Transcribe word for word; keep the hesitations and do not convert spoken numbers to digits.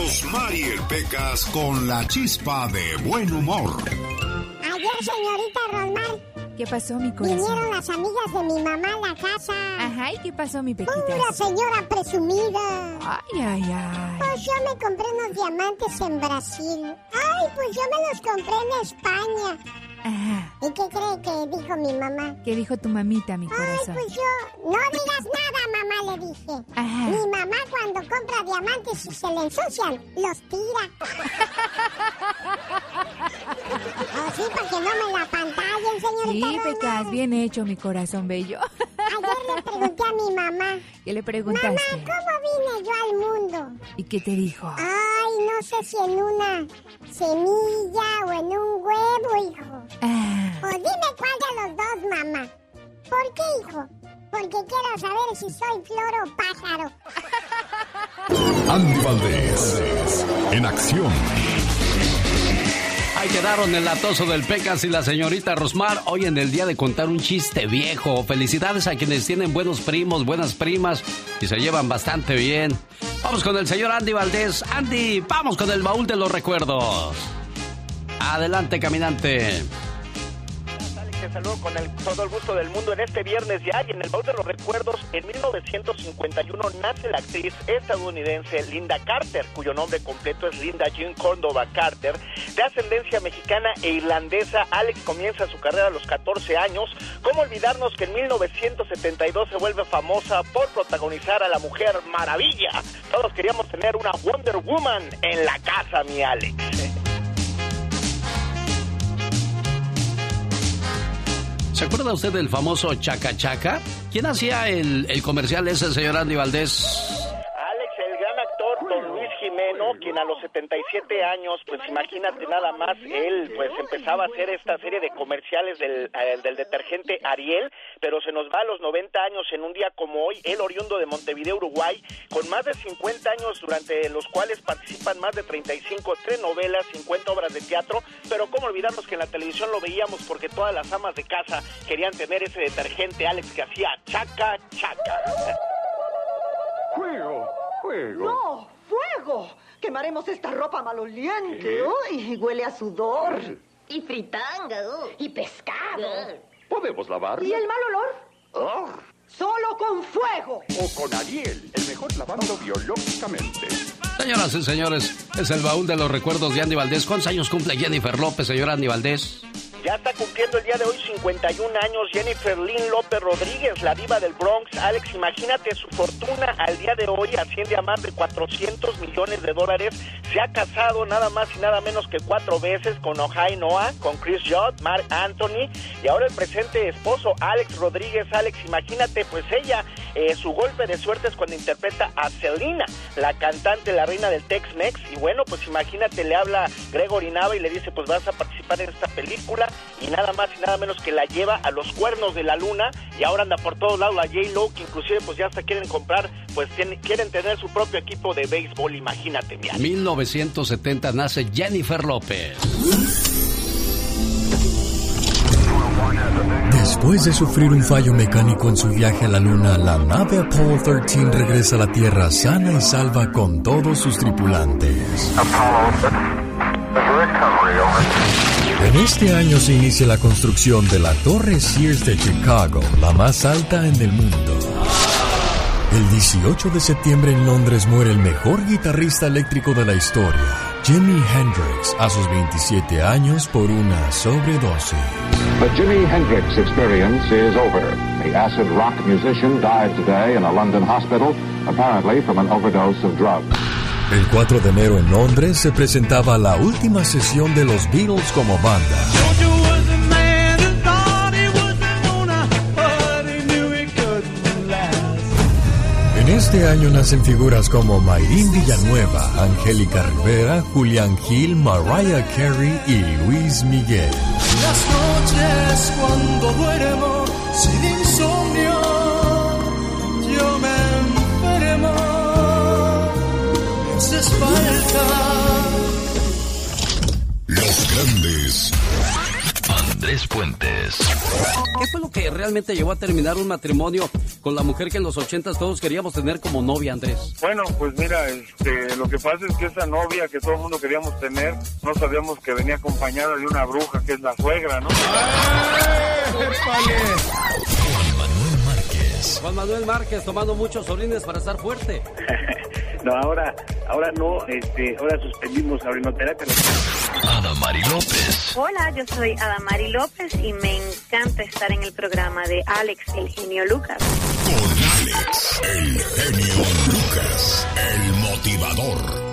Rosmarie Pecas con la chispa de buen humor. Ayer, señorita Rosmar. ¿Qué pasó, mi corazón? Vinieron las amigas de mi mamá a la casa. Ajá, ¿y qué pasó, mi Pequitas? Una señora presumida. Ay, ay, ay. Pues yo me compré unos diamantes en Brasil. Ay, pues yo me los compré en España. Ajá. ¿Y qué cree que dijo mi mamá? ¿Qué dijo tu mamita, mi corazón? Ay, pues yo... No digas nada, mamá, le dije. Ajá. Mi mamá cuando compra diamantes y se le ensucian, los tira. Así para que no me la pantallen, señorita. Sí, Pecas, bien hecho, mi corazón bello. Ayer le pregunté a mi mamá. ¿Qué le preguntaste? Mamá, ¿cómo vine yo al mundo? ¿Y qué te dijo? Ay, no sé si en una semilla o en un huevo, hijo. Ah. Pues dime cuál de los dos, mamá. ¿Por qué, hijo? Porque quiero saber si soy flor o pájaro. Andy Valdés, en acción. Ahí quedaron el latoso del Pecas y la señorita Rosmar hoy en el día de contar un chiste viejo. Felicidades a quienes tienen buenos primos, buenas primas y se llevan bastante bien. Vamos con el señor Andy Valdés. Andy, vamos con el baúl de los recuerdos. Adelante, caminante. Te saludo con el, todo el gusto del mundo en este viernes ya, y en el baúl de los recuerdos, en mil novecientos cincuenta y uno nace la actriz estadounidense Linda Carter, cuyo nombre completo es Linda Jean Córdoba Carter. De ascendencia mexicana e irlandesa, Alex comienza su carrera a los catorce años. ¿Cómo olvidarnos que en mil novecientos setenta y dos se vuelve famosa por protagonizar a la Mujer Maravilla? Todos queríamos tener una Wonder Woman en la casa, mi Alex. ¿Se acuerda usted del famoso Chaca Chaca? ¿Quién hacía el, el comercial ese, señor Andy Valdés? Alex, el gran actor Don Luis Jimeno, quien a los setenta y siete años, pues imagínate nada más, él pues empezaba a hacer esta serie de comerciales del, eh, del detergente Ariel, pero se nos va a los noventa años en un día como hoy, él oriundo de Montevideo, Uruguay, con más de cincuenta años durante los cuales participan más de treinta y cinco telenovelas, cincuenta obras de teatro, pero cómo olvidarnos que en la televisión lo veíamos porque todas las amas de casa querían tener ese detergente, Alex, que hacía chaca chaca. ¡Fuego! ¡Fuego! ¡No! ¡Fuego! Quemaremos esta ropa maloliente. Uy, huele a sudor. Y fritanga. Uh. Y pescado. ¿Podemos lavarla? ¿Y el mal olor? Oh. ¡Solo con fuego! O con Ariel, el mejor lavando biológicamente. Señoras y señores, es el baúl de los recuerdos de Andy Valdés. ¿Cuántos años cumple Jennifer López, señor Andy Valdés? Ya está cumpliendo el día de hoy cincuenta y un años Jennifer Lynn López Rodríguez, la diva del Bronx. Alex, imagínate, su fortuna al día de hoy asciende a más de cuatrocientos millones de dólares. Se ha casado nada más y nada menos que cuatro veces con Ojai Noah, con Chris Judd, Marc Anthony y ahora el presente esposo Alex Rodríguez. Alex, imagínate, pues ella, eh, su golpe de suerte es cuando interpreta a Selena, la cantante, la reina del Tex-Mex. Y bueno, pues imagínate, le habla Gregory Nava y le dice, pues vas a participar en esta película. Y nada más y nada menos que la lleva a los cuernos de la luna y ahora anda por todos lados la J-Lo, que inclusive pues ya hasta quieren comprar, pues tienen, quieren tener su propio equipo de béisbol, imagínate, mira. mil novecientos setenta nace Jennifer López. Después de sufrir un fallo mecánico en su viaje a la luna, la nave Apollo trece regresa a la Tierra sana y salva con todos sus tripulantes. En este año se inicia la construcción de la Torre Sears de Chicago, la más alta en el mundo. El dieciocho de septiembre en Londres muere el mejor guitarrista eléctrico de la historia, Jimi Hendrix, a sus veintisiete años por una sobredosis. The Jimi Hendrix experience is over. The acid rock musician died today in a London hospital, apparently from an overdose of drugs. El cuatro de enero en Londres se presentaba la última sesión de los Beatles como banda. En este año nacen figuras como Mayrín Villanueva, Angélica Rivera, Julián Gil, Mariah Carey y Luis Miguel. Las noches cuando duermo sin insomnio, yo me enfermo, me haces falta. Los grandes Andrés Puentes. ¿Qué fue lo que realmente llevó a terminar un matrimonio con la mujer que en los ochentas todos queríamos tener como novia, Andrés? Bueno, pues mira, este, lo que pasa es que esa novia que todo el mundo queríamos tener, no sabíamos que venía acompañada de una bruja que es la suegra, ¿no? Juan Manuel Márquez. Juan Manuel Márquez tomando muchos orines para estar fuerte. No, ahora, ahora no, este, ahora suspendimos la orinoterapia. Adamari López. Hola, yo soy Adamari López y me encanta estar en el programa de Alex, el genio Lucas. Con Alex, el genio Lucas, el motivador.